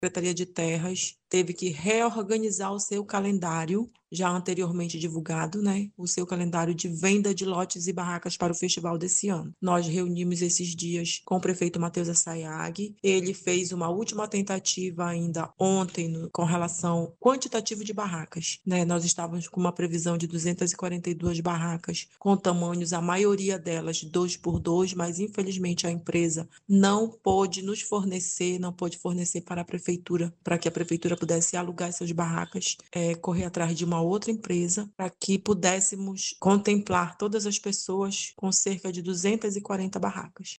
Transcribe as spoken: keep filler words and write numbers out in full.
Secretaria de Terras teve que reorganizar o seu calendário, já anteriormente divulgado, né? O seu calendário de venda de lotes e barracas para o festival desse ano. Nós reunimos esses dias com o prefeito Matheus Assayag. Ele fez uma última tentativa ainda ontem no, com relação ao quantitativo de barracas, né? Nós estávamos com uma previsão de duzentas e quarenta e duas barracas, com tamanhos, a maioria delas dois por dois, mas infelizmente a empresa não pôde nos fornecer, não pôde fornecer para a prefeitura, para que a prefeitura pudesse alugar essas barracas, é, correr atrás de uma outra empresa, para que pudéssemos contemplar todas as pessoas com cerca de duzentas e quarenta barracas.